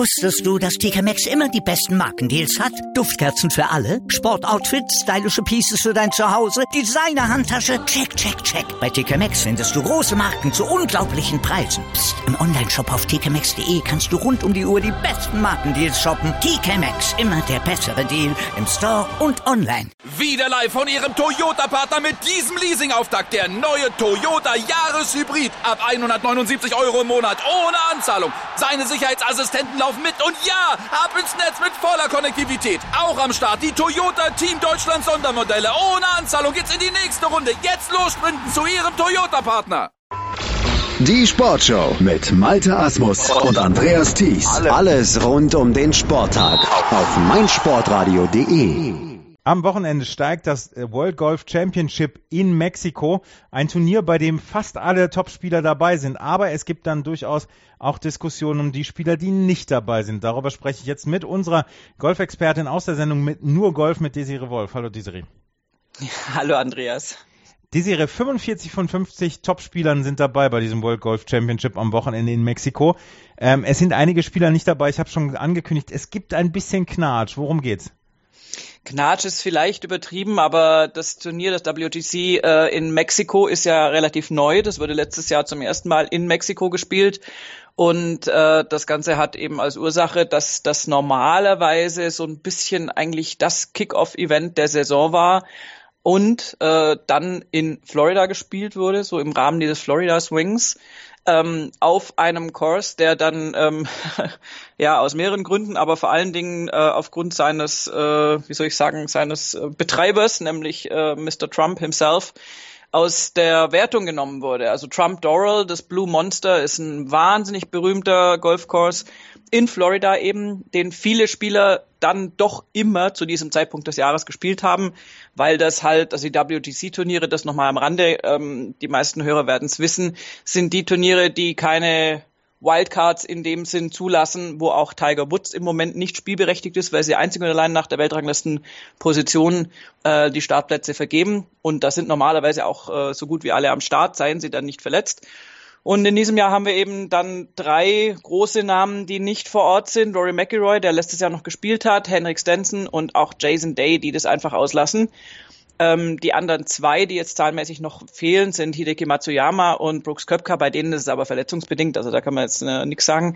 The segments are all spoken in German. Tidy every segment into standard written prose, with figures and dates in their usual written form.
Wusstest du, dass TK Maxx immer die besten Markendeals hat? Duftkerzen für alle, Sportoutfits, stylische Pieces für dein Zuhause, Designer-Handtasche, check, check, check. Bei TK Maxx findest du große Marken zu unglaublichen Preisen. Psst. Im Onlineshop auf tkmaxx.de kannst du rund um die Uhr die besten Markendeals shoppen. TK Maxx, immer der bessere Deal im Store und online. Wieder live von Ihrem Toyota-Partner mit diesem Leasing-Auftakt. Der neue Toyota Jahreshybrid. Ab 179 € im Monat, ohne Anzahlung. Seine Sicherheitsassistenten laufen mit und ja, ab ins Netz mit voller Konnektivität. Auch am Start die Toyota Team Deutschland Sondermodelle. Ohne Anzahlung geht's in die nächste Runde. Jetzt los sprinten zu Ihrem Toyota-Partner. Die Sportshow mit Malte Asmus und Andreas Thies. Alles rund um den Sporttag auf meinsportradio.de. Am Wochenende steigt das World Golf Championship in Mexiko. Ein Turnier, bei dem fast alle Topspieler dabei sind. Aber es gibt dann durchaus auch Diskussionen um die Spieler, die nicht dabei sind. Darüber spreche ich jetzt mit unserer Golfexpertin aus der Sendung mit Nur Golf mit Desiree Wolf. Hallo Desiree. Ja, hallo Andreas. Desiree, 45 von 50 Topspielern sind dabei bei diesem World Golf Championship am Wochenende in Mexiko. Es sind einige Spieler nicht dabei. Ich habe schon angekündigt, es gibt ein bisschen Knatsch. Worum geht's? Knatsch ist vielleicht übertrieben, aber das Turnier, das WGC in Mexiko ist ja relativ neu. Das wurde letztes Jahr zum ersten Mal in Mexiko gespielt. Und das Ganze hat eben als Ursache, dass das normalerweise so ein bisschen eigentlich das Kick-Off-Event der Saison war und dann in Florida gespielt wurde, so im Rahmen dieses Florida Swings. Auf einem Course, der dann ja aus mehreren Gründen, aber vor allen Dingen aufgrund seines, seines Betreibers, nämlich Mr. Trump himself, aus der Wertung genommen wurde. Also Trump Doral, das Blue Monster, ist ein wahnsinnig berühmter Golfkurs in Florida eben, den viele Spieler dann doch immer zu diesem Zeitpunkt des Jahres gespielt haben, weil das halt, also die WGC-Turniere, das nochmal am Rande, die meisten Hörer werden es wissen, sind die Turniere, die keine Wildcards in dem Sinn zulassen, wo auch Tiger Woods im Moment nicht spielberechtigt ist, weil sie einzig und allein nach der Weltranglistenposition die Startplätze vergeben. Und da sind normalerweise auch so gut wie alle am Start, seien sie dann nicht verletzt. Und in diesem Jahr haben wir eben dann 3 große Namen, die nicht vor Ort sind. Rory McIlroy, der letztes Jahr noch gespielt hat, Henrik Stenson und auch Jason Day, die das einfach auslassen. Die anderen 2, die jetzt zahlenmäßig noch fehlen, sind Hideki Matsuyama und Brooks Koepka. Bei denen ist es aber verletzungsbedingt, also da kann man jetzt nichts sagen.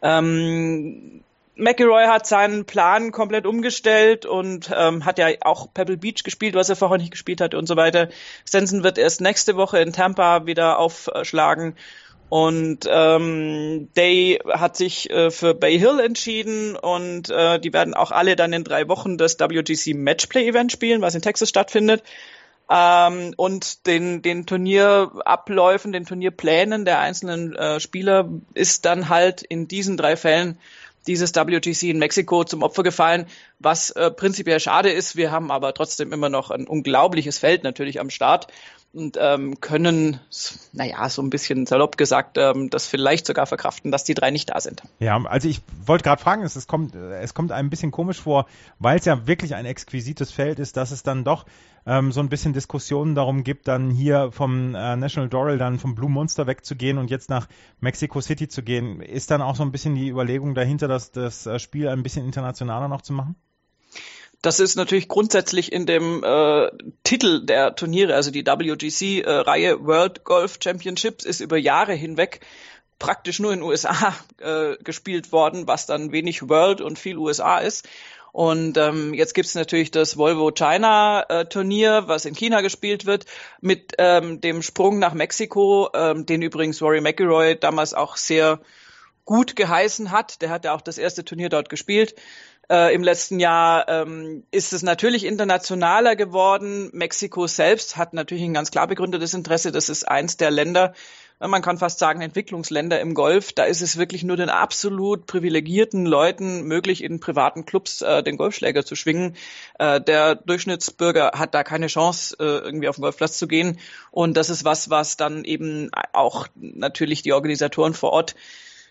McIlroy hat seinen Plan komplett umgestellt und hat ja auch Pebble Beach gespielt, was er vorher nicht gespielt hatte und so weiter. Stenson wird erst nächste Woche in Tampa wieder aufschlagen. Und Day hat sich für Bay Hill entschieden und die werden auch alle dann in 3 Wochen das WGC Matchplay Event spielen, was in Texas stattfindet. Und den Turnierabläufen, den Turnierplänen der einzelnen Spieler ist dann halt in diesen 3 Fällen dieses WGC in Mexiko zum Opfer gefallen, was prinzipiell schade ist. Wir haben aber trotzdem immer noch ein unglaubliches Feld natürlich am Start und können, so ein bisschen salopp gesagt, das vielleicht sogar verkraften, dass die 3 nicht da sind. Ja, also ich wollte gerade fragen, es kommt einem ein bisschen komisch vor, weil es ja wirklich ein exquisites Feld ist, dass es dann doch so ein bisschen Diskussionen darum gibt, dann hier vom National Doral, dann vom Blue Monster wegzugehen und jetzt nach Mexico City zu gehen. Ist dann auch so ein bisschen die Überlegung dahinter, dass das Spiel ein bisschen internationaler noch zu machen? Das ist natürlich grundsätzlich in dem Titel der Turniere, also die WGC-Reihe World Golf Championships ist über Jahre hinweg praktisch nur in den USA gespielt worden, was dann wenig World und viel USA ist. Und jetzt gibt's natürlich das Volvo China Turnier, was in China gespielt wird, mit dem Sprung nach Mexiko, den übrigens Rory McIlroy damals auch sehr gut geheißen hat. Der hat ja auch das erste Turnier dort gespielt. Im letzten Jahr ist es natürlich internationaler geworden. Mexiko selbst hat natürlich ein ganz klar begründetes Interesse. Das ist eins der Länder, man kann fast sagen Entwicklungsländer im Golf. Da ist es wirklich nur den absolut privilegierten Leuten möglich, in privaten Clubs den Golfschläger zu schwingen. Der Durchschnittsbürger hat da keine Chance, irgendwie auf den Golfplatz zu gehen. Und das ist was dann eben auch natürlich die Organisatoren vor Ort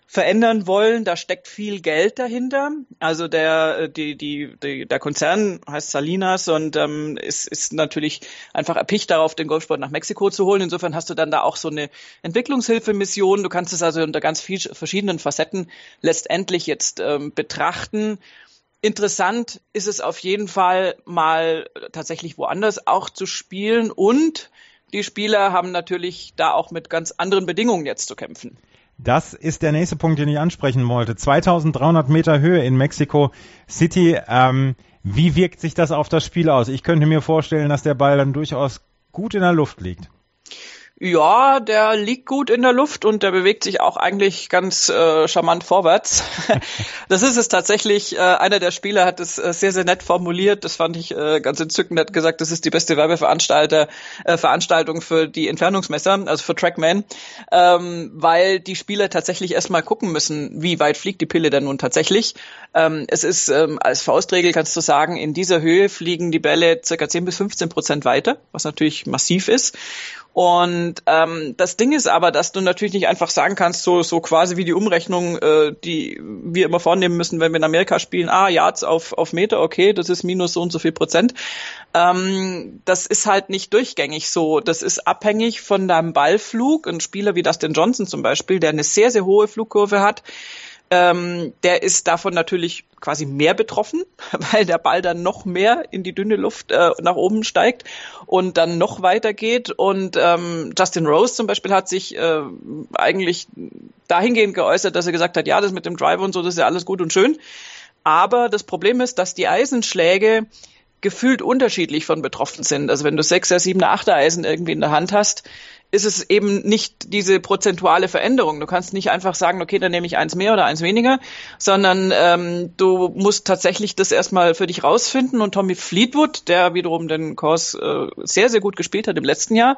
verändern wollen. Da steckt viel Geld dahinter. Also der Konzern heißt Salinas und ist natürlich einfach erpicht darauf, den Golfsport nach Mexiko zu holen. Insofern hast du dann da auch so eine Entwicklungshilfemission. Du kannst es also unter ganz verschiedenen Facetten letztendlich jetzt betrachten. Interessant ist es auf jeden Fall mal tatsächlich woanders auch zu spielen und die Spieler haben natürlich da auch mit ganz anderen Bedingungen jetzt zu kämpfen. Das ist der nächste Punkt, den ich ansprechen wollte. 2300 Meter Höhe in Mexico City. Wie wirkt sich das auf das Spiel aus? Ich könnte mir vorstellen, dass der Ball dann durchaus gut in der Luft liegt. Ja, der liegt gut in der Luft und der bewegt sich auch eigentlich ganz charmant vorwärts. Das ist es tatsächlich. Einer der Spieler hat es sehr, sehr nett formuliert. Das fand ich ganz entzückend. Er hat gesagt, das ist die beste Werbeveranstaltung für die Entfernungsmesser, also für Trackman, weil die Spieler tatsächlich erstmal gucken müssen, wie weit fliegt die Pille denn nun tatsächlich. Es ist als Faustregel, kannst du sagen, in dieser Höhe fliegen die Bälle ca. 10-15% weiter, was natürlich massiv ist. Und das Ding ist aber, dass du natürlich nicht einfach sagen kannst, so quasi wie die Umrechnung, die wir immer vornehmen müssen, wenn wir in Amerika spielen, Yards auf Meter, okay, das ist minus so und so viel Prozent. Das ist halt nicht durchgängig so. Das ist abhängig von deinem Ballflug. Ein Spieler wie Dustin Johnson zum Beispiel, der eine sehr, sehr hohe Flugkurve hat, der ist davon natürlich quasi mehr betroffen, weil der Ball dann noch mehr in die dünne Luft nach oben steigt und dann noch weiter geht. Und Justin Rose zum Beispiel hat sich eigentlich dahingehend geäußert, dass er gesagt hat, ja, das mit dem Driver und so, das ist ja alles gut und schön. Aber das Problem ist, dass die Eisenschläge gefühlt unterschiedlich von betroffen sind. Also wenn du 6er, 7er, 8er Eisen irgendwie in der Hand hast, ist es eben nicht diese prozentuale Veränderung. Du kannst nicht einfach sagen, okay, dann nehme ich eins mehr oder eins weniger, sondern du musst tatsächlich das erstmal für dich rausfinden. Und Tommy Fleetwood, der wiederum den Kurs sehr, sehr gut gespielt hat im letzten Jahr,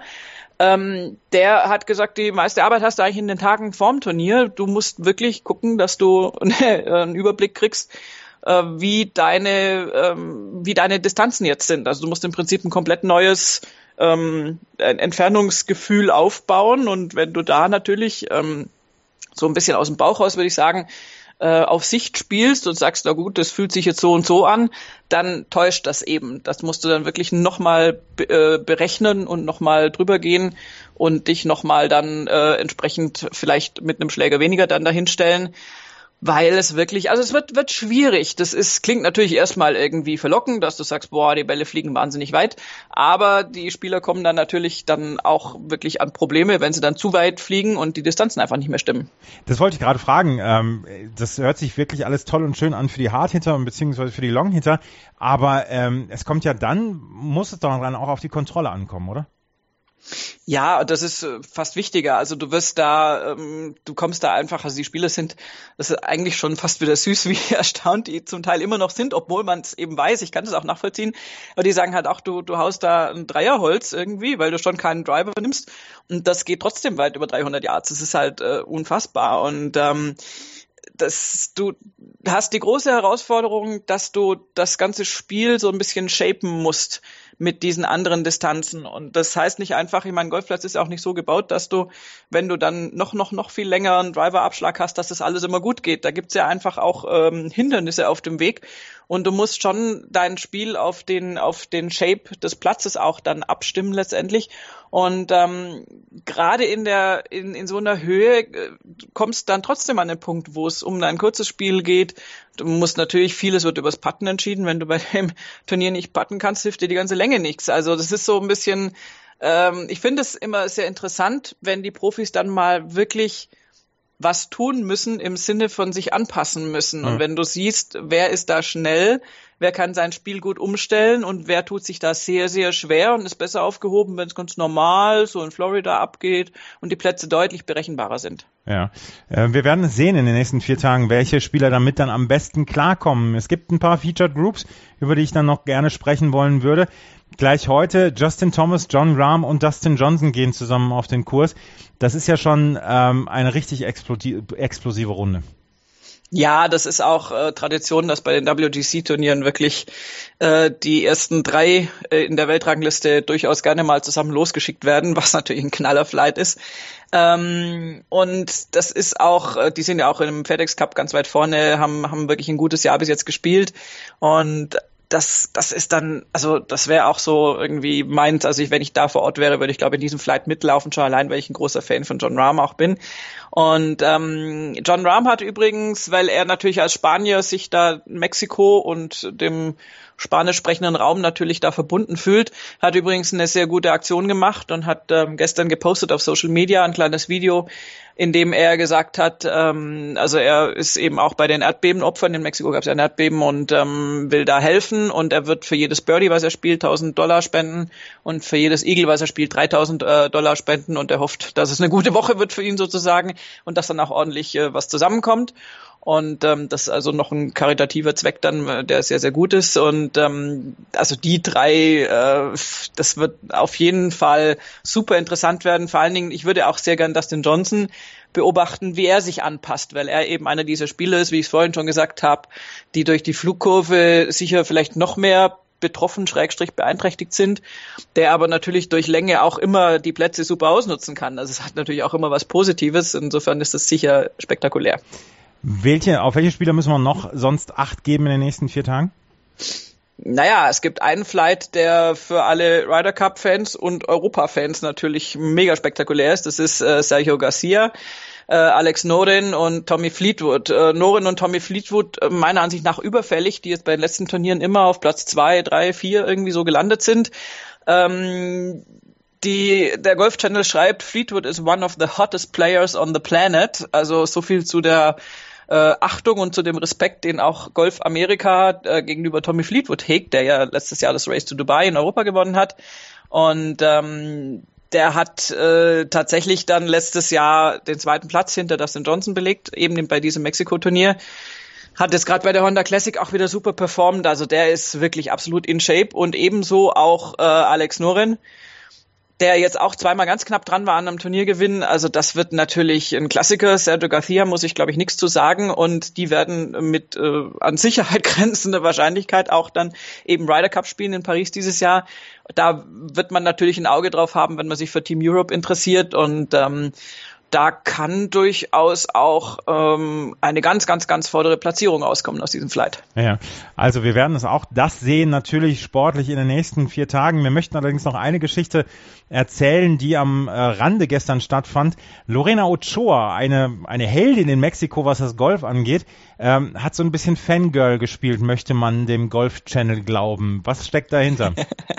der hat gesagt, die meiste Arbeit hast du eigentlich in den Tagen vorm Turnier. Du musst wirklich gucken, dass du einen Überblick kriegst, wie deine Distanzen jetzt sind. Also du musst im Prinzip ein komplett neues Entfernungsgefühl aufbauen und wenn du da natürlich so ein bisschen aus dem Bauch raus, würde ich sagen, auf Sicht spielst und sagst, na gut, das fühlt sich jetzt so und so an, dann täuscht das eben. Das musst du dann wirklich nochmal berechnen und nochmal drüber gehen und dich nochmal dann entsprechend vielleicht mit einem Schläger weniger dann dahinstellen. Weil es wirklich, also es wird schwierig. Klingt natürlich erstmal irgendwie verlockend, dass du sagst, boah, die Bälle fliegen wahnsinnig weit. Aber die Spieler kommen dann natürlich dann auch wirklich an Probleme, wenn sie dann zu weit fliegen und die Distanzen einfach nicht mehr stimmen. Das wollte ich gerade fragen. Das hört sich wirklich alles toll und schön an für die Hardhitter und beziehungsweise für die Longhitter. Aber es kommt ja dann, muss es doch dann auch auf die Kontrolle ankommen, oder? Ja, das ist fast wichtiger. Also du kommst da einfach, also die Spieler das ist eigentlich schon fast wieder süß, wie erstaunt die zum Teil immer noch sind, obwohl man es eben weiß, ich kann das auch nachvollziehen, aber die sagen halt auch, du haust da ein Dreierholz irgendwie, weil du schon keinen Driver nimmst und das geht trotzdem weit über 300 Yards. Das ist halt unfassbar und du hast die große Herausforderung, dass du das ganze Spiel so ein bisschen shapen musst mit diesen anderen Distanzen. Und das heißt nicht einfach, ich meine, Golfplatz ist ja auch nicht so gebaut, dass du, wenn du dann noch viel länger einen Driver-Abschlag hast, dass das alles immer gut geht. Da gibt's ja einfach auch Hindernisse auf dem Weg. Und du musst schon dein Spiel auf den Shape des Platzes auch dann abstimmen letztendlich. Und gerade in so einer Höhe kommst dann trotzdem an den Punkt, wo es um ein kurzes Spiel geht. Du musst natürlich, vieles wird übers Putten entschieden. Wenn du bei dem Turnier nicht putten kannst, hilft dir die ganze Länge nichts. Also das ist so ein bisschen, ich finde es immer sehr interessant, wenn die Profis dann mal wirklich was tun müssen im Sinne von sich anpassen müssen. Und wenn du siehst, wer ist da schnell, wer kann sein Spiel gut umstellen und wer tut sich da sehr, sehr schwer und ist besser aufgehoben, wenn es ganz normal so in Florida abgeht und die Plätze deutlich berechenbarer sind. Ja, wir werden sehen in den nächsten 4 Tagen, welche Spieler damit dann am besten klarkommen. Es gibt ein paar Featured Groups, über die ich dann noch gerne sprechen wollen würde. Gleich heute Justin Thomas, Jon Rahm und Dustin Johnson gehen zusammen auf den Kurs. Das ist ja schon eine richtig explosive Runde. Ja, das ist auch Tradition, dass bei den WGC-Turnieren wirklich die ersten 3 in der Weltrangliste durchaus gerne mal zusammen losgeschickt werden, was natürlich ein Knallerflight ist. Und das ist auch, die sind ja auch im FedEx Cup ganz weit vorne, haben wirklich ein gutes Jahr bis jetzt gespielt und das ist dann, also das wäre auch so irgendwie meins, also wenn ich da vor Ort wäre, würde ich glaube in diesem Flight mitlaufen, schon allein, weil ich ein großer Fan von Jon Rahm auch bin. Und Jon Rahm hat übrigens, weil er natürlich als Spanier sich da Mexiko und dem spanisch sprechenden Raum natürlich da verbunden fühlt, hat übrigens eine sehr gute Aktion gemacht und hat gestern gepostet auf Social Media ein kleines Video, in dem er gesagt hat, also er ist eben auch bei den Erdbebenopfern, in Mexiko gab es ja ein Erdbeben und will da helfen und er wird für jedes Birdie, was er spielt, $1,000 spenden und für jedes Eagle, was er spielt, $3,000 spenden und er hofft, dass es eine gute Woche wird für ihn sozusagen und dass dann auch ordentlich was zusammenkommt. Und das ist also noch ein karitativer Zweck dann, der sehr, sehr gut ist. Und also die 3, das wird auf jeden Fall super interessant werden. Vor allen Dingen, ich würde auch sehr gern Dustin Johnson beobachten, wie er sich anpasst, weil er eben einer dieser Spieler ist, wie ich es vorhin schon gesagt habe, die durch die Flugkurve sicher vielleicht noch mehr betroffen, / beeinträchtigt sind, der aber natürlich durch Länge auch immer die Plätze super ausnutzen kann. Also es hat natürlich auch immer was Positives. Insofern ist das sicher spektakulär. Auf welche Spieler müssen wir noch sonst Acht geben in den nächsten 4 Tagen? Naja, es gibt einen Flight, der für alle Ryder Cup Fans und Europa Fans natürlich mega spektakulär ist. Das ist Sergio Garcia, Alex Noren und Tommy Fleetwood. Noren und Tommy Fleetwood meiner Ansicht nach überfällig, die jetzt bei den letzten Turnieren immer auf Platz 2, 3, 4 irgendwie so gelandet sind. Der Golf Channel schreibt, Fleetwood is one of the hottest players on the planet. Also so viel zu der Achtung und zu dem Respekt, den auch Golf Amerika gegenüber Tommy Fleetwood hegt, der ja letztes Jahr das Race to Dubai in Europa gewonnen hat. Und der hat tatsächlich dann letztes Jahr den 2. Platz hinter Dustin Johnson belegt, eben bei diesem Mexiko-Turnier. Hat jetzt gerade bei der Honda Classic auch wieder super performt. Also der ist wirklich absolut in Shape. Und ebenso auch Alex Noren, der jetzt auch 2-mal ganz knapp dran war an einem Turniergewinn. Also das wird natürlich ein Klassiker. Sergio Garcia muss ich, glaube ich, nichts zu sagen. Und die werden mit an Sicherheit grenzender Wahrscheinlichkeit auch dann eben Ryder Cup spielen in Paris dieses Jahr. Da wird man natürlich ein Auge drauf haben, wenn man sich für Team Europe interessiert. Und da kann durchaus auch eine ganz, ganz, ganz vordere Platzierung auskommen aus diesem Flight. Ja, also wir werden das sehen, natürlich sportlich in den nächsten 4 Tagen. Wir möchten allerdings noch eine Geschichte erzählen, die am Rande gestern stattfand. Lorena Ochoa, eine Heldin in Mexiko, was das Golf angeht, hat so ein bisschen Fangirl gespielt, möchte man dem Golf Channel glauben. Was steckt dahinter?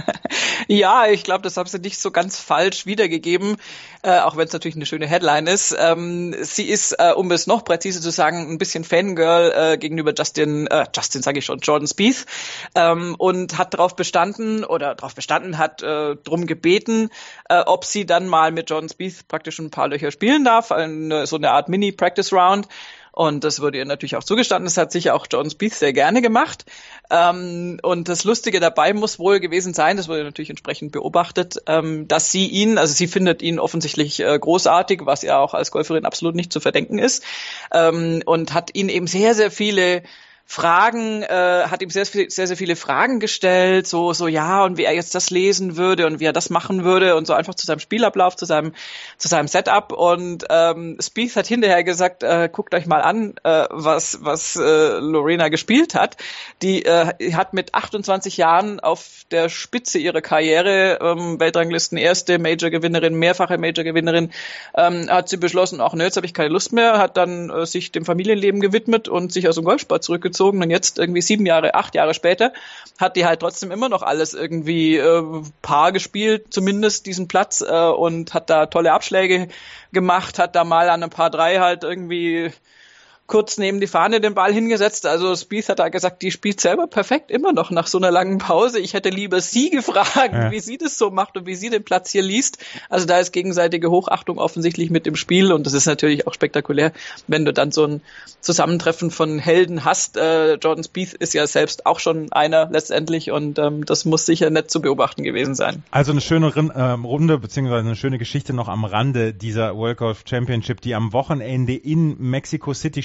Ja, ich glaube, das haben sie nicht so ganz falsch wiedergegeben, auch wenn es natürlich eine schöne Headline ist. Sie ist, um es noch präziser zu sagen, ein bisschen Fangirl gegenüber Jordan Spieth, und hat darauf bestanden, hat drum gebeten, ob sie dann mal mit Jordan Spieth praktisch ein paar Löcher spielen darf, so eine Art Mini-Practice-Round. Und das wurde ihr natürlich auch zugestanden. Das hat sicher auch Jordan Spieth sehr gerne gemacht. Und das Lustige dabei muss wohl gewesen sein, das wurde natürlich entsprechend beobachtet, dass sie findet ihn offensichtlich großartig, was ihr auch als Golferin absolut nicht zu verdenken ist. Und hat ihn eben sehr, sehr viele Fragen, hat ihm sehr, sehr viele Fragen gestellt, so ja, und wie er jetzt das lesen würde und wie er das machen würde und so einfach zu seinem Spielablauf, zu seinem Setup. Und Spieth hat hinterher gesagt, guckt euch mal an, was Lorena gespielt hat. Die hat mit 28 Jahren auf der Spitze ihrer Karriere, Weltranglisten erste Major-Gewinnerin, mehrfache Major-Gewinnerin, hat sie beschlossen, jetzt habe ich keine Lust mehr, hat dann sich dem Familienleben gewidmet und sich aus dem Golfsport zurückgezogen. Und jetzt irgendwie 8 Jahre später hat die halt trotzdem immer noch alles irgendwie Paar gespielt, zumindest diesen Platz, und hat da tolle Abschläge gemacht, hat da mal an einem Par 3 halt irgendwie kurz neben die Fahne den Ball hingesetzt. Also Spieth hat da gesagt, die spielt selber perfekt immer noch nach so einer langen Pause. Ich hätte lieber sie gefragt, wie sie das so macht und wie sie den Platz hier liest. Also da ist gegenseitige Hochachtung offensichtlich mit im Spiel und das ist natürlich auch spektakulär, wenn du dann so ein Zusammentreffen von Helden hast. Jordan Spieth ist ja selbst auch schon einer letztendlich und das muss sicher nett zu beobachten gewesen sein. Also eine schöne Runde beziehungsweise eine schöne Geschichte noch am Rande dieser World Golf Championship, die am Wochenende in Mexico City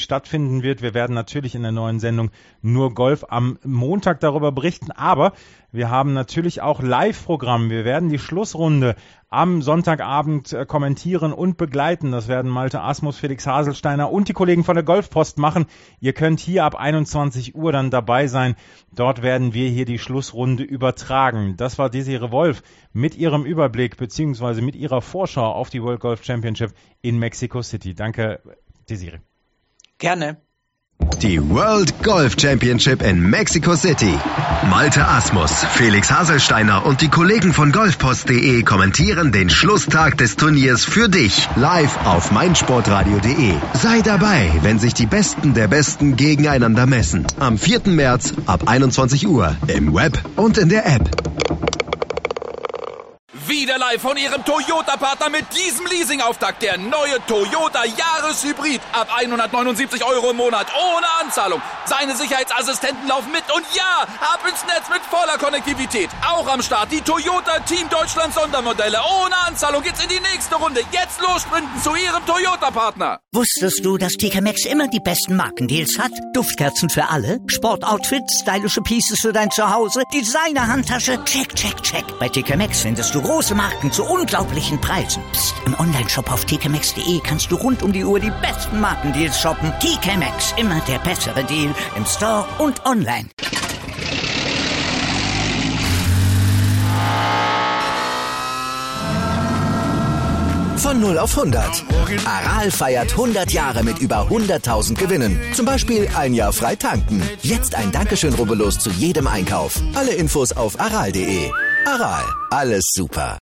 stattfinden wird. Wir werden natürlich in der neuen Sendung nur Golf am Montag darüber berichten, aber wir haben natürlich auch Live-Programm. Wir werden die Schlussrunde am Sonntagabend kommentieren und begleiten. Das werden Malte Asmus, Felix Haselsteiner und die Kollegen von der Golfpost machen. Ihr könnt hier ab 21 Uhr dann dabei sein. Dort werden wir hier die Schlussrunde übertragen. Das war Desiree Wolf mit ihrem Überblick bzw. mit ihrer Vorschau auf die World Golf Championship in Mexico City. Danke, Desiree. Gerne. Die World Golf Championship in Mexico City. Malte Asmus, Felix Haselsteiner und die Kollegen von golfpost.de kommentieren den Schlusstag des Turniers für dich live auf meinsportradio.de. Sei dabei, wenn sich die Besten der Besten gegeneinander messen. Am 4. März ab 21 Uhr im Web und in der App. Wieder live von Ihrem Toyota-Partner mit diesem Leasing-Auftakt. Der neue Toyota Jahreshybrid. Ab 179 € im Monat. Ohne Anzahlung. Seine Sicherheitsassistenten laufen mit. Und ja, ab ins Netz mit voller Konnektivität. Auch am Start die Toyota Team Deutschland Sondermodelle. Ohne Anzahlung geht's in die nächste Runde. Jetzt los sprinten zu Ihrem Toyota-Partner. Wusstest du, dass TK Maxx immer die besten Markendeals hat? Duftkerzen für alle, Sportoutfits, stylische Pieces für dein Zuhause, Designer-Handtasche, check, check, check. Bei TK Maxx findest du große Marken zu unglaublichen Preisen. Psst. Im Onlineshop auf tkmaxx.de kannst du rund um die Uhr die besten Markendeals shoppen. TK Maxx, immer der bessere Deal im Store und online. Von 0 auf 100. Aral feiert 100 Jahre mit über 100.000 Gewinnen. Zum Beispiel ein Jahr frei tanken. Jetzt ein Dankeschön, rubbellos zu jedem Einkauf. Alle Infos auf aral.de. Aral, alles super.